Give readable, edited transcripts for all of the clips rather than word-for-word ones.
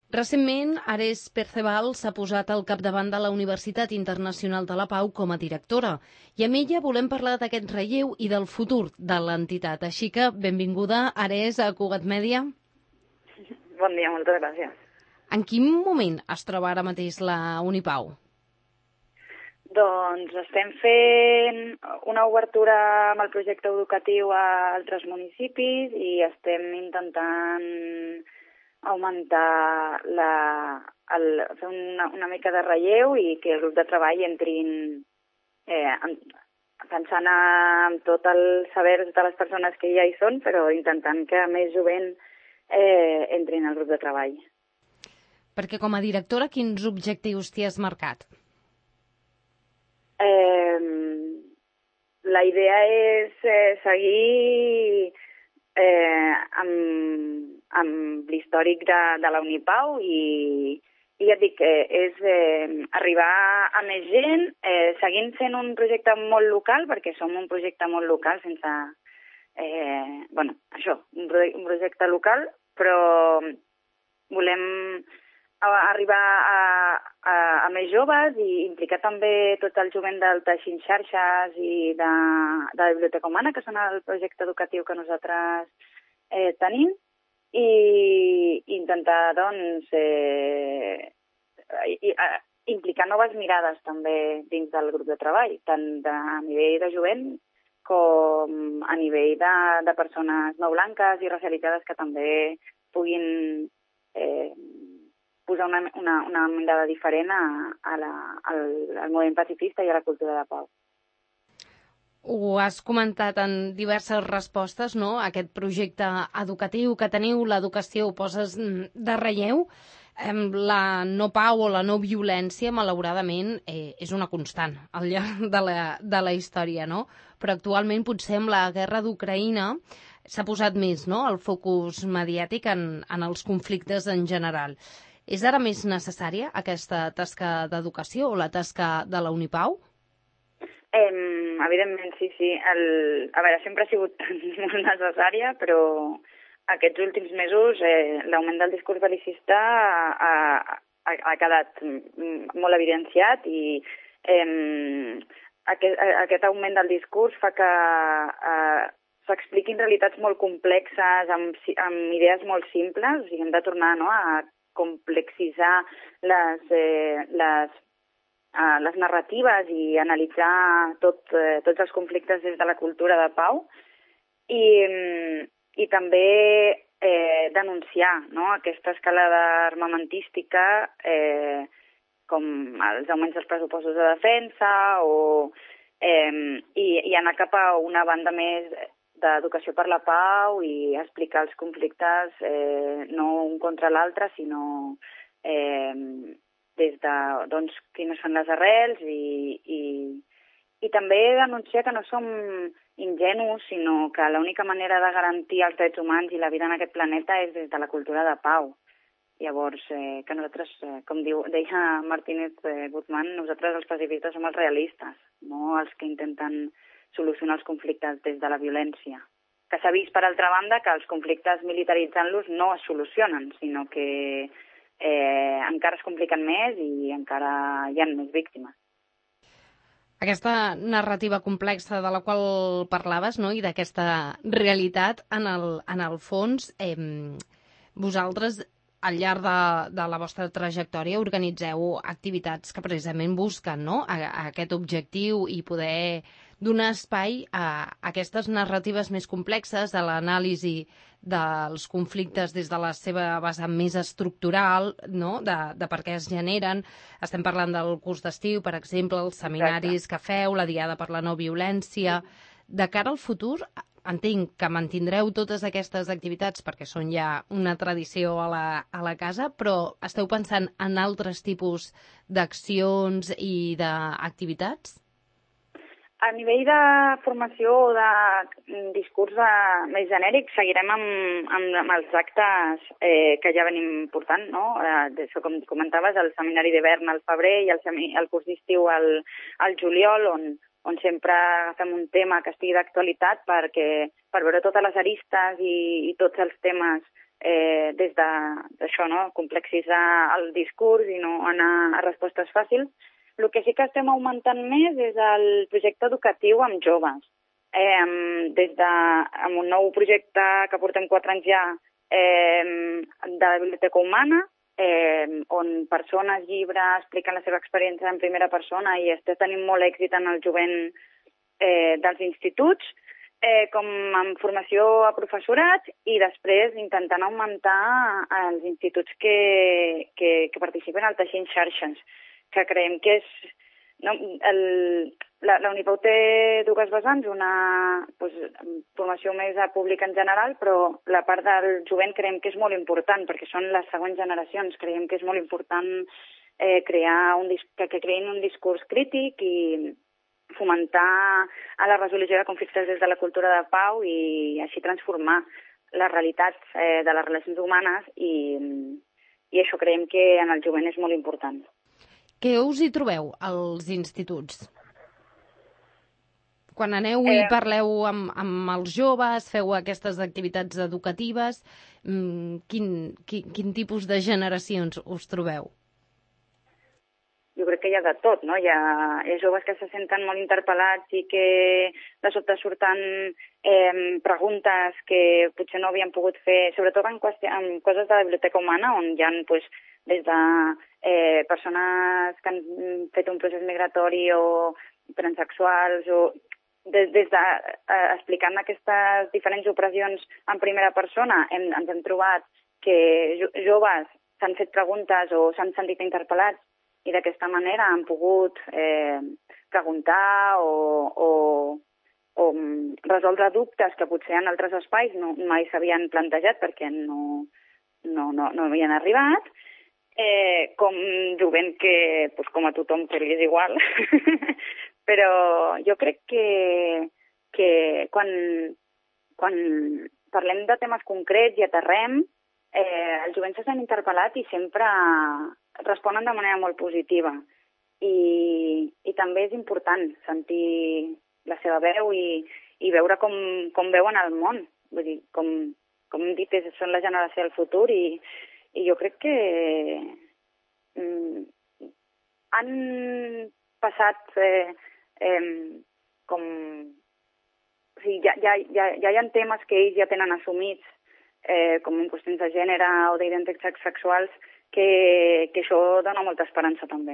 Recentment, Ares Perceval s'ha posat al capdavant de la Universitat Internacional de la Pau com a directora i amb ella volem parlar d'aquest relleu i del futur de l'entitat. Així que, benvinguda, Ares, a Cugat Mèdia. Bon dia, moltes gràcies. En quin moment es troba ara mateix la Unipau? Doncs estem fent una obertura amb el projecte educatiu a altres municipis i estem intentant augmentar fer una mica de relleu i que el grup de treball entrin pensant en tot el saber de les persones que ja hi són, però intentant que més jovent entrin al grup de treball. Perquè com a directora, quins objectius t'hi has marcat? La idea és seguir amb l'històric de la Unipau i ja et dic, és arribar a més gent, seguint sent un projecte molt local, perquè som un projecte molt local sense... un projecte local, però volem arribar a més joves i implicar també tot el jovent del Teixint Xarxes i de la Biblioteca Humana, que són el projecte educatiu que nosaltres tenim, i intentar, doncs, implicar noves mirades també dins del grup de treball, tant a nivell de jovent com a nivell de persones no blanques i racialitzades que també puguin posar una mirada diferent al moviment pacifista i a la cultura de pau. Ho has comentat en diverses respostes, no? Aquest projecte educatiu que teniu, l'educació, ho poses de relleu. La no pau o la no violència, malauradament, és una constant al llarg de la història, no? Però actualment, potser amb la guerra d'Ucraïna s'ha posat més, no?, el focus mediàtic en els conflictes en general. És ara més necessària aquesta tasca d'educació o la tasca de la Unipau? Evidentment, sí. A veure, sempre ha sigut molt necessària, però aquests últims mesos l'augment del discurs belicista ha quedat molt evidenciat i aquest augment del discurs fa que s'expliquin realitats molt complexes amb idees molt simples. O sigui, hem de tornar, no?, a complexitzar les narratives i analitzar tots els conflictes des de la cultura de pau i també denunciar, no?, aquesta escalada armamentística com els augments dels pressupostos de defensa i anar cap a una banda més d'educació per la pau i explicar els conflictes no un contra l'altre, sinó des de, doncs, quines són les arrels i també denunciar que no som ingenus, sinó que l'única manera de garantir els drets humans i la vida en aquest planeta és des de la cultura de pau. Llavors, que nosaltres, com deia Martínez Guzmán, nosaltres els pacifistes som els realistes, no els que intenten solucionar els conflictes des de la violència. Que s'ha vist, per altra banda, que els conflictes militaritzant-los no es solucionen, sinó que encara es compliquen més i encara hi ha més víctimes. Aquesta narrativa complexa de la qual parlaves, no?, i d'aquesta realitat, en el fons, vosaltres, al llarg de la vostra trajectòria, organitzeu activitats que precisament busquen, no?, aquest objectiu i poder donar espai a aquestes narratives més complexes, a l'anàlisi dels conflictes des de la seva vessant més estructural, no?, de per què es generen. Estem parlant del curs d'estiu, per exemple, els seminaris que feu, la Diada per la no violència. De cara al futur, entenc que mantindreu totes aquestes activitats perquè són ja una tradició a la casa, però esteu pensant en altres tipus d'accions i d'activitats? A nivell de formació o de discurs més genèric, seguirem amb els actes que ja venim portant, no? Això, com comentaves, el seminari d'hivern al febrer i el curs d'estiu al juliol, on sempre agafem un tema que estigui d'actualitat per veure totes les aristes i tots els temes des d'això, no? Complexitzar el discurs i no anar a respostes fàcils. El que sí que estem augmentant més és el projecte educatiu amb joves. Amb un nou projecte que portem 4 anys ja de la Biblioteca Humana, on persones, llibres, expliquen la seva experiència en primera persona i està tenint molt èxit en el jovent dels instituts, com amb formació a professorat i després intentant augmentar els instituts que participen al teixint xarxes, que creiem que és... No, la Unipau té 2 vessants, una formació més a públic en general, però la part del jovent creiem que és molt important, perquè són les següents generacions. Creiem que és molt important que creïn un discurs crític i fomentar a la resolució de conflictes des de la cultura de pau i així transformar les realitats de les relacions humanes i això creiem que en el jovent és molt important. Què us hi trobeu als instituts? Quan aneu i parleu amb els joves, feu aquestes activitats educatives, quin tipus de generacions us trobeu? Jo crec que hi ha de tot, no? Hi ha joves que se senten molt interpel·lats i que de sobte surten preguntes que potser no havien pogut fer, sobretot en coses de la Biblioteca Humana, on hi ha des de persones que han fet un procés migratori o transsexuals, o des de explicant aquestes diferents opressions en primera persona, ens hem trobat que joves s'han fet preguntes o s'han sentit interpel·lats i d'aquesta manera han pogut preguntar o resoldre dubtes que potser en altres espais mai s'havien plantejat perquè no havien arribat, com jovent que, com a tothom, que li és igual. Però jo crec que quan parlem de temes concrets i aterrem, els jovents se sent interpel·lat i sempre responen de manera molt positiva. I també és important sentir la seva veu i veure com veuen el món. Vull dir, com hem dit, són la generació del futur i jo crec que han passat com... O sigui, ja hi ha temes que ells ja tenen assumits, com en qüestions de gènere o d'identitats sexuals, que això dona molta esperança també.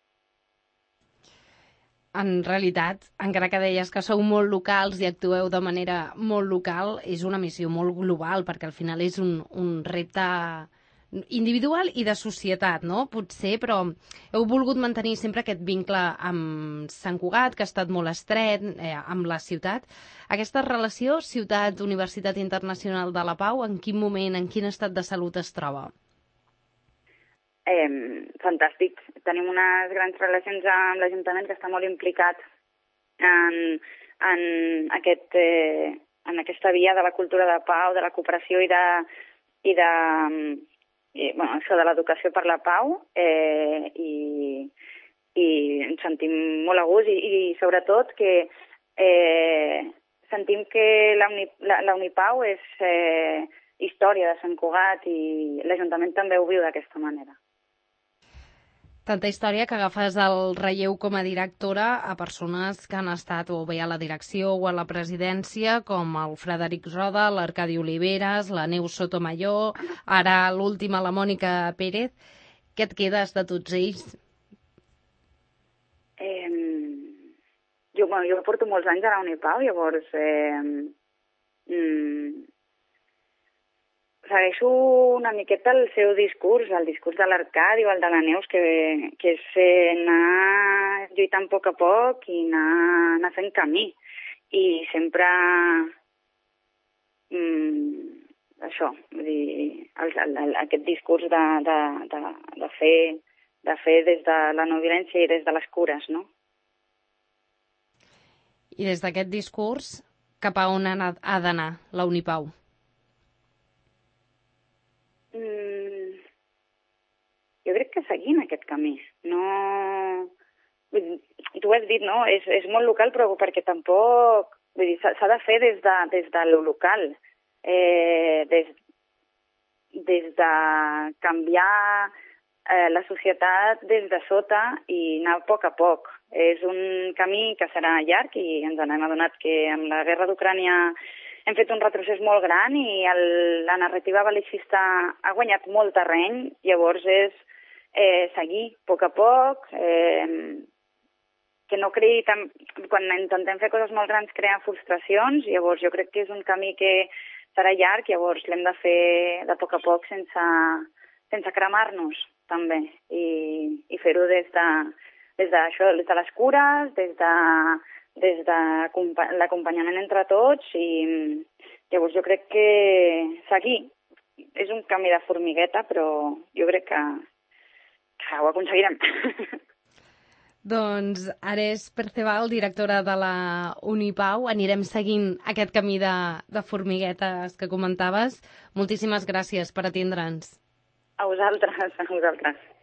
En realitat, encara que deies que sou molt locals i actueu de manera molt local, és una missió molt global, perquè al final és un repte individual i de societat, no? Potser, però heu volgut mantenir sempre aquest vincle amb Sant Cugat, que ha estat molt estret, amb la ciutat. Aquesta relació Ciutat-Universitat Internacional de la Pau, en quin moment, en quin estat de salut es troba? Fantàstic. Tenim unes grans relacions amb l'Ajuntament, que està molt implicat en aquesta via de la cultura de pau, de la cooperació i això de l'educació per la pau, i ens sentim molt a gust i sobretot que sentim que la Unipau és història de Sant Cugat i l'Ajuntament també ho viu d'aquesta manera. Tanta història que agafes el relleu com a directora a persones que han estat o bé a la direcció o a la presidència, com el Frederic Roda, l'Arcadi Oliveres, la Neus Sotomayor, ara l'última, la Mònica Pérez. Què et quedes de tots ells? Jo porto molts anys a la Unipau, llavors segueixo una miqueta el seu discurs, el discurs de l'Arcadi o el de la Neus, que és anar lluitant a poc i anar fent camí. I sempre això, vull dir, aquest discurs de fer des de la no violència i des de les cures, no? I des d'aquest discurs, cap a on ha d'anar la Unipau? Jo crec que seguint aquest camí. No... Tu ho has dit, no? És molt local, però perquè tampoc... Vull dir, s'ha de fer des de lo local. des de canviar la societat des de sota i anar a poc. És un camí que serà llarg i ens n'hem adonat que amb la guerra d'Ucrània hem fet un retrocés molt gran i la narrativa belicista ha guanyat molt terreny. Llavors és seguir a poc, que no creï quan intentem fer coses molt grans crea frustracions. Llavors jo crec que és un camí que serà llarg, llavors l'hem de fer de poc a poc sense cremar-nos també i fer-ho des d'això, des de les cures, des de l'acompanyament entre tots i llavors jo crec que seguir és un camí de formigueta, però jo crec que ho aconseguirem. Doncs Ares Perceval, directora de la Unipau, anirem seguint aquest camí de formiguetes que comentaves. Moltíssimes gràcies per atendre'ns. A vosaltres.